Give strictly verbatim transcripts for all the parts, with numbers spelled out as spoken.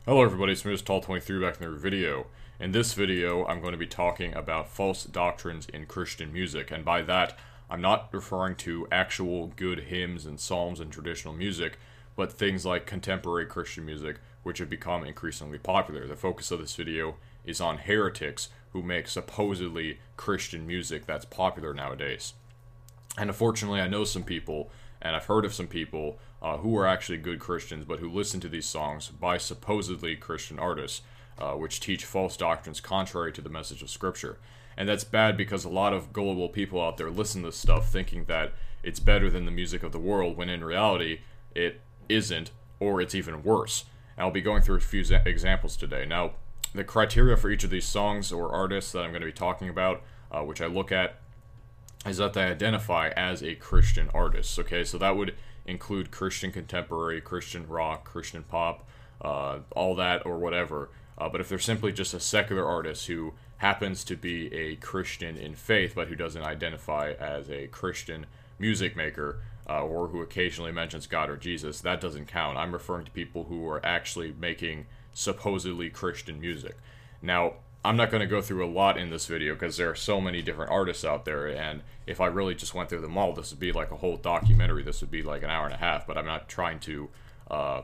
Hello everybody, it's Mister Tall twenty-three back in the video. In this video, I'm going to be talking about false doctrines in Christian music, and by that, I'm not referring to actual good hymns and psalms and traditional music, but things like contemporary Christian music, which have become increasingly popular. The focus of this video is on heretics who make supposedly Christian music that's popular nowadays. And unfortunately, I know some people, and I've heard of some people uh, who are actually good Christians, but who listen to these songs by supposedly Christian artists, uh, which teach false doctrines contrary to the message of Scripture. And that's bad because a lot of gullible people out there listen to this stuff thinking that it's better than the music of the world, when in reality, it isn't, or it's even worse. And I'll be going through a few examples today. Now, the criteria for each of these songs or artists that I'm going to be talking about, uh, which I look at, is that they identify as a Christian artist. Okay, so that would include Christian contemporary, Christian rock, Christian pop, uh, all that or whatever. Uh, but if they're simply just a secular artist who happens to be a Christian in faith, but who doesn't identify as a Christian music maker, uh, or who occasionally mentions God or Jesus, that doesn't count. I'm referring to people who are actually making supposedly Christian music. Now, I'm not going to go through a lot in this video because there are so many different artists out there, and if I really just went through them all, this would be like a whole documentary. This would be like an hour and a half, but I'm not trying to uh,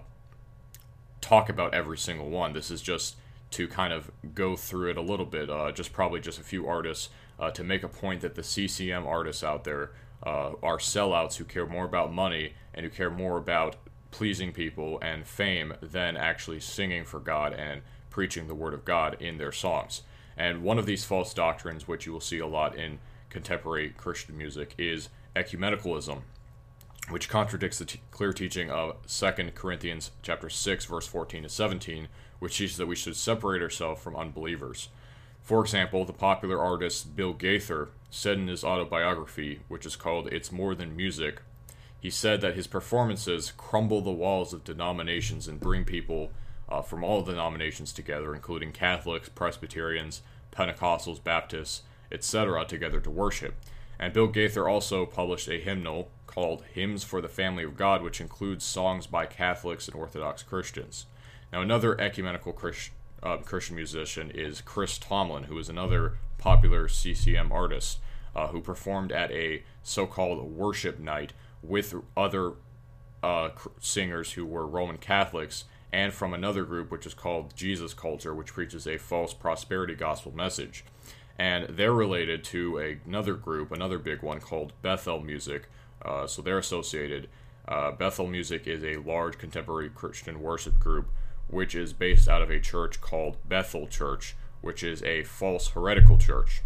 talk about every single one. This is just to kind of go through it a little bit, uh, just probably just a few artists, uh, to make a point that the C C M artists out there uh, are sellouts who care more about money and who care more about pleasing people and fame than actually singing for God and preaching the word of God in their songs. And one of these false doctrines, which you will see a lot in contemporary Christian music, is ecumenicalism, which contradicts the t- clear teaching of Second Corinthians chapter six, verse fourteen to seventeen, which teaches that we should separate ourselves from unbelievers. For example, the popular artist Bill Gaither said in his autobiography, which is called It's More Than Music, he said that his performances crumble the walls of denominations and bring people Uh, from all denominations together, including Catholics, Presbyterians, Pentecostals, Baptists, et cetera, together to worship. And Bill Gaither also published a hymnal called Hymns for the Family of God, which includes songs by Catholics and Orthodox Christians. Now, another ecumenical Christ, uh, Christian musician is Chris Tomlin, who is another popular C C M artist uh, who performed at a so-called worship night with other uh, singers who were Roman Catholics, and from another group which is called Jesus Culture, which preaches a false prosperity gospel message. And they're related to a, another group, another big one called Bethel Music, uh, so they're associated. Uh, Bethel Music is a large contemporary Christian worship group, which is based out of a church called Bethel Church, which is a false heretical church.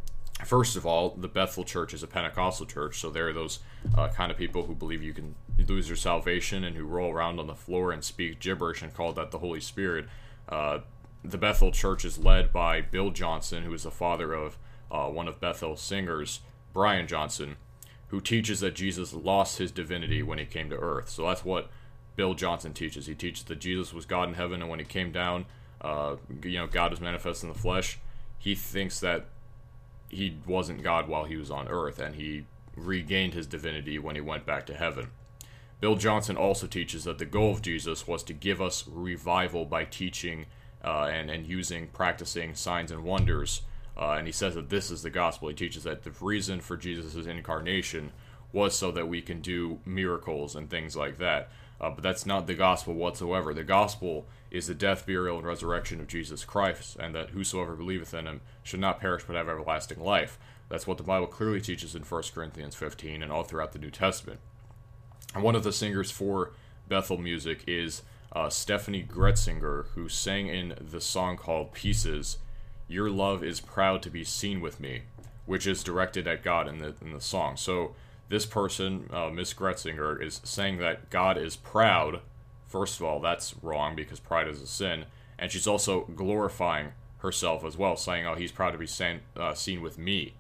First of all, the Bethel Church is a Pentecostal church, so they're those uh, kind of people who believe you can lose your salvation and who roll around on the floor and speak gibberish and call that the Holy Spirit. Uh, the Bethel Church is led by Bill Johnson, who is the father of uh, one of Bethel's singers, Brian Johnson, who teaches that Jesus lost his divinity when he came to earth. So that's what Bill Johnson teaches. He teaches that Jesus was God in heaven, and when he came down, uh, you know, God was manifest in the flesh. He thinks that he wasn't God while he was on earth, and he regained his divinity when he went back to heaven. Bill Johnson also teaches that the goal of Jesus was to give us revival by teaching uh, and, and using, practicing signs and wonders. Uh, and he says that this is the gospel. He teaches that the reason for Jesus' incarnation was so that we can do miracles and things like that. Uh, but that's not the gospel whatsoever. The gospel is the death, burial, and resurrection of Jesus Christ, and that whosoever believeth in him should not perish but have everlasting life. That's what the Bible clearly teaches in First Corinthians fifteen and all throughout the New Testament. And one of the singers for Bethel Music is uh, Stephanie Gretzinger, who sang in the song called Pieces, Your Love is Proud to be Seen with Me, which is directed at God in the in the song. So this person, uh, Miss Gretzinger, is saying that God is proud. First of all, that's wrong because pride is a sin. And she's also glorifying herself as well, saying, oh, he's proud to be seen, uh, seen with me.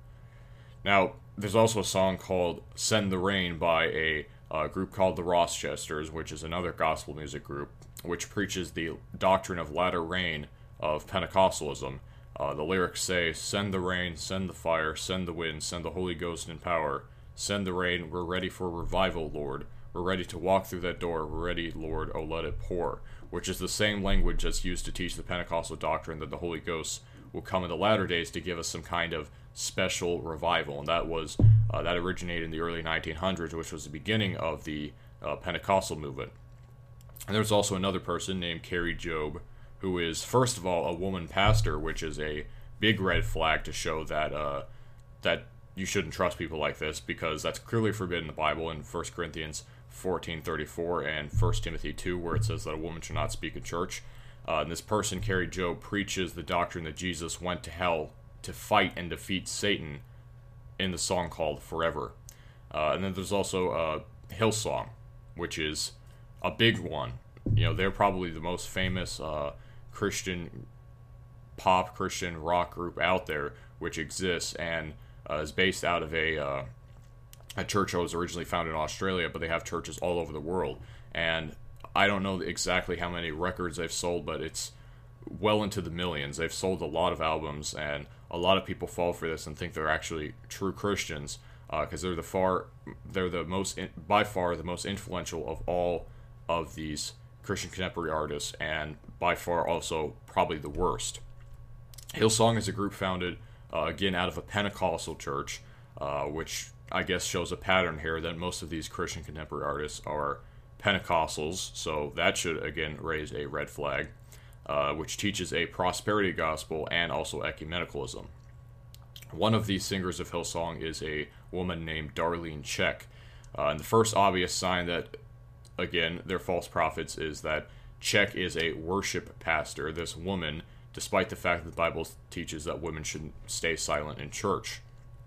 Now, there's also a song called Send the Rain by a uh, group called the Rochesters, which is another gospel music group, which preaches the doctrine of latter rain of Pentecostalism. Uh, the lyrics say, send the rain, send the fire, send the wind, send the Holy Ghost in power. Send the rain, we're ready for revival, Lord. We're ready to walk through that door. We're ready, Lord, oh let it pour. Which is the same language that's used to teach the Pentecostal doctrine that the Holy Ghost will come in the latter days to give us some kind of special revival. And that was uh, that originated in the early nineteen hundreds, which was the beginning of the uh, Pentecostal movement. And there's also another person named Carrie Job, who is, first of all, a woman pastor, which is a big red flag to show that uh, that you shouldn't trust people like this, because that's clearly forbidden in the Bible in First Corinthians fourteen thirty-four and First Timothy two, where it says that a woman should not speak in church. Uh, and this person, Carrie Job, preaches the doctrine that Jesus went to hell to fight and defeat Satan in the song called Forever. Uh, and then there's also uh, Hillsong, which is a big one. You know, they're probably the most famous uh, Christian pop, Christian rock group out there, which exists and uh, is based out of a uh, a church that was originally founded in Australia, but they have churches all over the world. And I don't know exactly how many records they've sold, but it's well into the millions. They've sold a lot of albums, and a lot of people fall for this and think they're actually true Christians, because uh, they're the far, they're the most, by far, the most influential of all of these Christian contemporary artists, and by far also probably the worst. Hillsong is a group founded, uh, again, out of a Pentecostal church, uh, which I guess shows a pattern here that most of these Christian contemporary artists are Pentecostals, so that should, again, raise a red flag, uh, which teaches a prosperity gospel and also ecumenicalism. One of these singers of Hillsong is a woman named Darlene Zschech, uh, and the first obvious sign that, again, they're false prophets is that Zschech is a worship pastor, this woman, despite the fact that the Bible teaches that women should stay silent in church.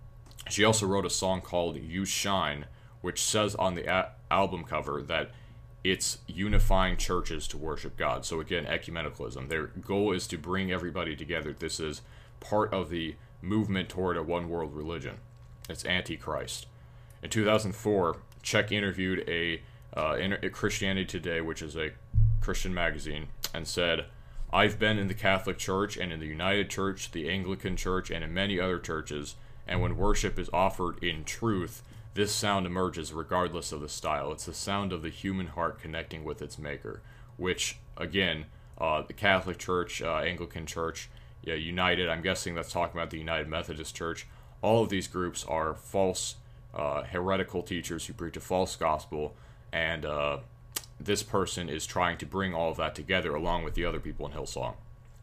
She also wrote a song called You Shine, which says on the a- album cover that it's unifying churches to worship God. So again, ecumenicalism. Their goal is to bring everybody together. This is part of the movement toward a one-world religion. It's Antichrist. In two thousand four, Zschech interviewed a, uh, in a Christianity Today, which is a Christian magazine, and said, "I've been in the Catholic Church and in the United Church, the Anglican Church, and in many other churches, and when worship is offered in truth, this sound emerges regardless of the style. It's the sound of the human heart connecting with its maker," which, again, uh, the Catholic Church, uh, Anglican Church, yeah, United, I'm guessing that's talking about the United Methodist Church, all of these groups are false, uh, heretical teachers who preach a false gospel, and uh, this person is trying to bring all of that together along with the other people in Hillsong.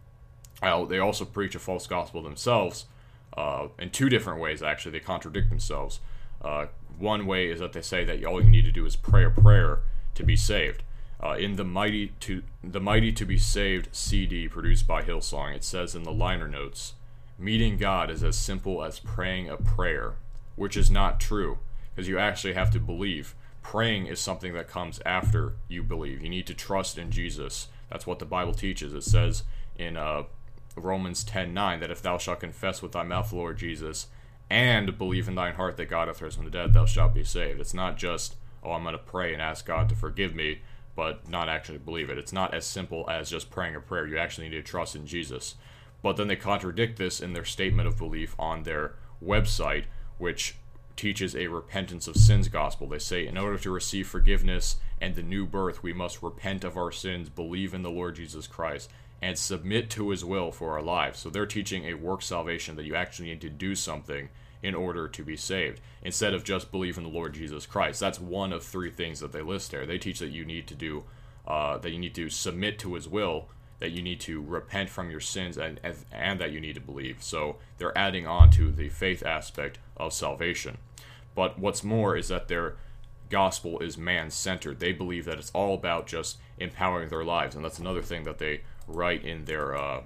Uh, they also preach a false gospel themselves, uh, in two different ways, actually. They contradict themselves. Uh, one way is that they say that all you need to do is pray a prayer to be saved. Uh, in the Mighty to the Mighty to Be Saved C D produced by Hillsong, it says in the liner notes, "Meeting God is as simple as praying a prayer," which is not true, because you actually have to believe. Praying is something that comes after you believe. You need to trust in Jesus. That's what the Bible teaches. It says in uh, Romans ten nine that if thou shalt confess with thy mouth the Lord Jesus, and believe in thine heart that God hath risen from the dead, thou shalt be saved. It's not just, oh, I'm going to pray and ask God to forgive me, but not actually believe it. It's not as simple as just praying a prayer. You actually need to trust in Jesus. But then they contradict this in their statement of belief on their website, which teaches a repentance of sins gospel. They say, in order to receive forgiveness and the new birth, we must repent of our sins, believe in the Lord Jesus Christ, and submit to his will for our lives. So they're teaching a work salvation, that you actually need to do something in order to be saved, instead of just believe in the Lord Jesus Christ. That's one of three things that they list there. They teach that you need to do, uh, that you need to submit to his will, that you need to repent from your sins, and, and and that you need to believe. So they're adding on to the faith aspect of salvation. But what's more is that their gospel is man-centered. They believe that it's all about just empowering their lives, and that's another thing that they write in their uh,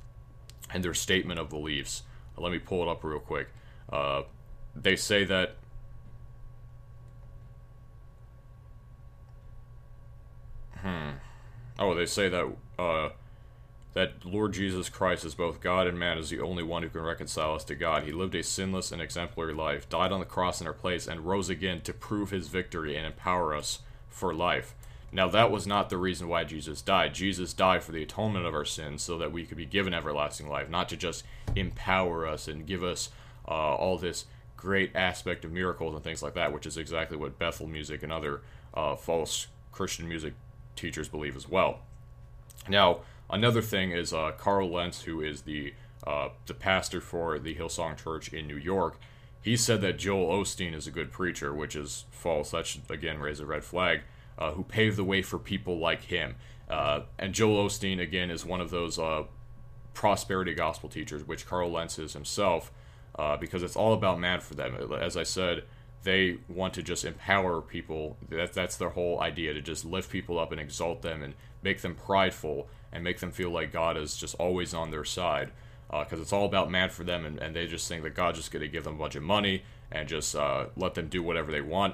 in their statement of beliefs. Let me pull it up real quick. Uh, they say that hmm oh they say that uh, that Lord Jesus Christ is both God and man, is the only one who can reconcile us to God. He lived a sinless and exemplary life, died on the cross in our place, and rose again to prove his victory and empower us for life. Now, that was not the reason why Jesus died. Jesus died for the atonement of our sins so that we could be given everlasting life, not to just empower us and give us uh, all this great aspect of miracles and things like that, which is exactly what Bethel music and other uh, false Christian music teachers believe as well. Now, another thing is uh, Carl Lentz, who is the uh, the pastor for the Hillsong Church in New York. He said that Joel Osteen is a good preacher, which is false. That should, again, raise a red flag, uh, who paved the way for people like him. Uh, and Joel Osteen, again, is one of those uh, prosperity gospel teachers, which Carl Lentz is himself, uh, because it's all about man for them. As I said, they want to just empower people. That, that's their whole idea, to just lift people up and exalt them and make them prideful and make them feel like God is just always on their side. Because uh, it's all about man for them, and, and they just think that God's just going to give them a bunch of money and just uh, let them do whatever they want.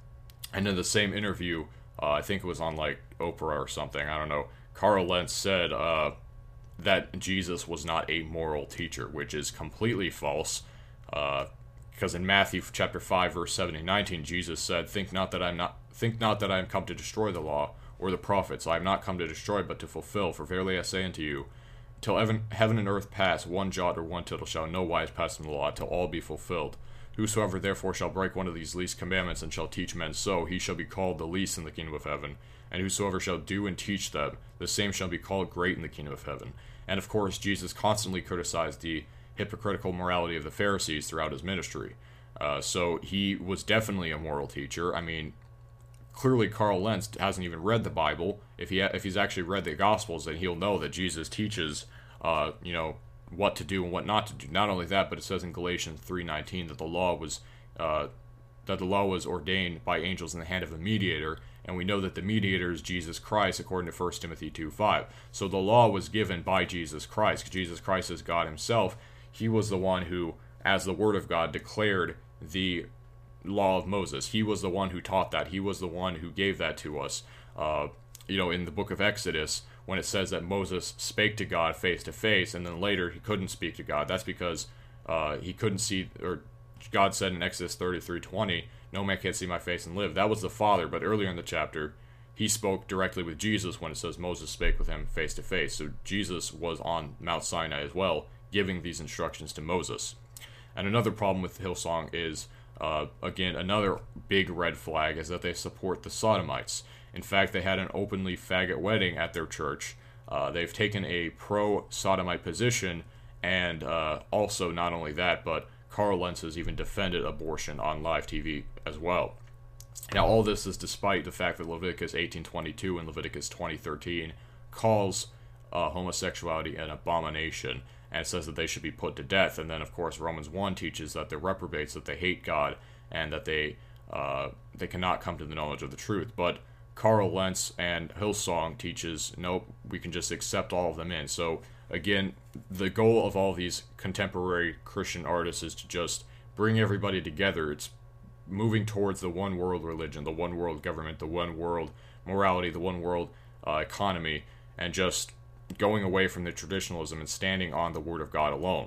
And in the same interview, uh, I think it was on like Oprah or something, I don't know, Carl Lentz said uh, that Jesus was not a moral teacher, which is completely false. Uh, because in Matthew chapter five, verse seventeen, nineteen, Jesus said, "Think not that I'm not think not that I am come to destroy the law or the prophets. I am not come to destroy, but to fulfill. For verily I say unto you, till heaven, heaven and earth pass, one jot or one tittle shall no wise pass from the law, till all be fulfilled. Whosoever therefore shall break one of these least commandments, and shall teach men so, he shall be called the least in the kingdom of heaven. And whosoever shall do and teach them, the same shall be called great in the kingdom of heaven." And of course, Jesus constantly criticized the hypocritical morality of the Pharisees throughout his ministry. Uh, so he was definitely a moral teacher. I mean, clearly Carl Lentz hasn't even read the Bible. If he ha- if he's actually read the Gospels, then he'll know that Jesus teaches, uh, you know, what to do and what not to do. Not only that, but it says in Galatians three nineteen that the law was uh, that the law was ordained by angels in the hand of a mediator, and we know that the mediator is Jesus Christ, according to First Timothy two five. So the law was given by Jesus Christ. Jesus Christ is God himself. He was the one who, as the Word of God, declared the law of Moses. He was the one who taught that. He was the one who gave that to us. Uh, you know, in the book of Exodus, when it says that Moses spake to God face to face, and then later he couldn't speak to God, that's because uh, he couldn't see, or God said in Exodus thirty-three twenty, "No man can see my face and live." That was the Father, but earlier in the chapter, he spoke directly with Jesus when it says Moses spake with him face to face. So Jesus was on Mount Sinai as well, giving these instructions to Moses. And another problem with Hillsong is, uh, again, another big red flag is that they support the Sodomites. In fact, they had an openly faggot wedding at their church. Uh, they've taken a pro-Sodomite position, and uh, also not only that, but Carl Lentz has even defended abortion on live T V as well. Now, all this is despite the fact that Leviticus eighteen twenty-two and Leviticus twenty thirteen calls uh, homosexuality an abomination, and says that they should be put to death. And then, of course, Romans one teaches that they're reprobates, that they hate God, and that they uh, they cannot come to the knowledge of the truth. But Carl Lentz and Hillsong teaches, nope, we can just accept all of them in. So, again, the goal of all these contemporary Christian artists is to just bring everybody together. It's moving towards the one world religion, the one world government, the one world morality, the one world uh, economy, and just going away from the traditionalism and standing on the Word of God alone.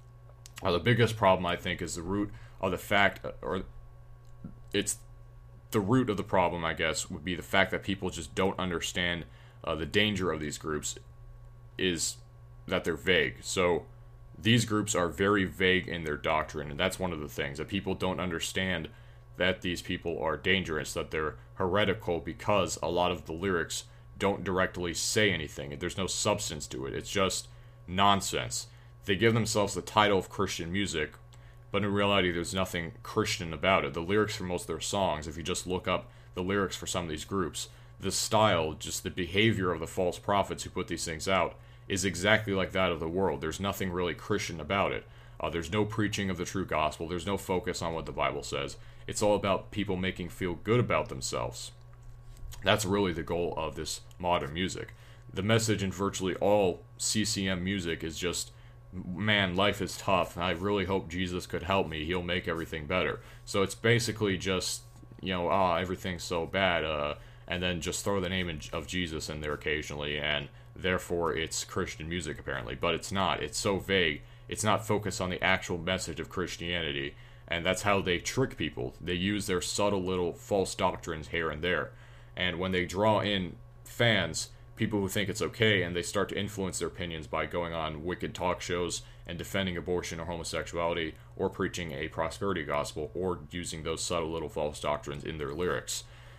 Uh, the biggest problem, I think, is the root of the fact, or it's the root of the problem, I guess, would be the fact that people just don't understand uh, the danger of these groups is that they're vague. So these groups are very vague in their doctrine, and that's one of the things, that people don't understand that these people are dangerous, that they're heretical, because a lot of the lyrics don't directly say anything. There's no substance to it. It's just nonsense. They give themselves the title of Christian music, but in reality there's nothing Christian about it. The lyrics for most of their songs, if you just look up the lyrics for some of these groups, the style, just the behavior of the false prophets who put these things out is exactly like that of the world. There's nothing really Christian about it. Uh, there's no preaching of the true gospel. There's no focus on what the Bible says. It's all about people making feel good about themselves. That's really the goal of this modern music. The message in virtually all C C M music is just, man, life is tough, and I really hope Jesus could help me. He'll make everything better. So it's basically just, you know, ah, everything's so bad, uh, and then just throw the name of Jesus in there occasionally, and therefore it's Christian music, apparently. But it's not. It's so vague. It's not focused on the actual message of Christianity, and that's how they trick people. They use their subtle little false doctrines here and there. And when they draw in fans, people who think it's okay, and they start to influence their opinions by going on wicked talk shows and defending abortion or homosexuality, or preaching a prosperity gospel, or using those subtle little false doctrines in their lyrics.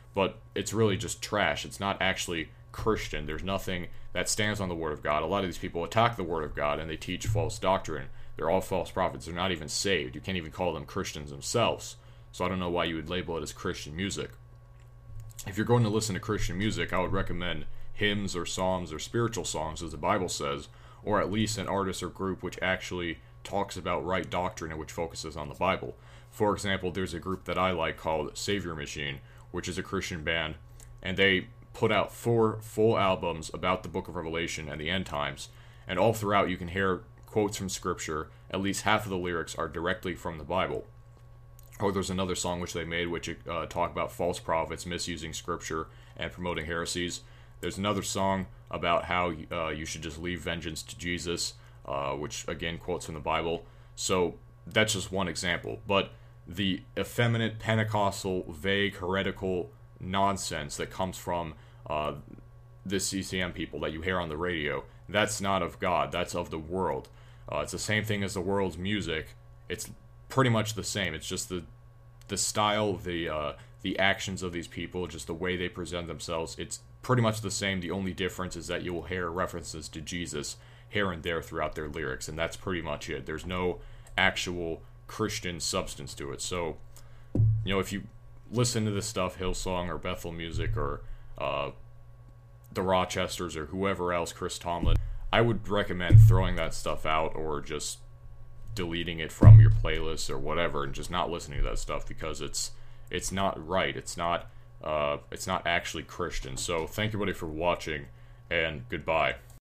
but it's really just trash. It's not actually Christian. There's nothing that stands on the Word of God. A lot of these people attack the Word of God and they teach false doctrine. They're all false prophets. They're not even saved. You can't even call them Christians themselves. So I don't know why you would label it as Christian music. If you're going to listen to Christian music, I would recommend hymns or psalms or spiritual songs, as the Bible says, or at least an artist or group which actually talks about right doctrine and which focuses on the Bible. For example, there's a group that I like called Savior Machine, which is a Christian band, and they put out four full albums about the book of Revelation and the end times, and all throughout you can hear quotes from Scripture. At least half of the lyrics are directly from the Bible. Or there's another song which they made which uh, talk about false prophets misusing Scripture and promoting heresies. There's another song about how uh, you should just leave vengeance to Jesus, uh, which again quotes from the Bible. So that's just one example. But the effeminate, Pentecostal, vague, heretical nonsense that comes from uh, the C C M people that you hear on the radio, that's not of God. That's of the world. Uh, it's the same thing as the world's music. It's pretty much the same. It's just the the style, the uh, the actions of these people, just the way they present themselves. It's pretty much the same. The only difference is that you will hear references to Jesus here and there throughout their lyrics, and that's pretty much it. There's no actual Christian substance to it. So, you know, if you listen to this stuff, Hillsong or Bethel Music or uh, the Rochesters or whoever else, Chris Tomlin, I would recommend throwing that stuff out or just deleting it from your playlist or whatever and just not listening to that stuff, because it's it's not right. It's not uh, it's not actually Christian. So thank you, everybody, for watching, and goodbye.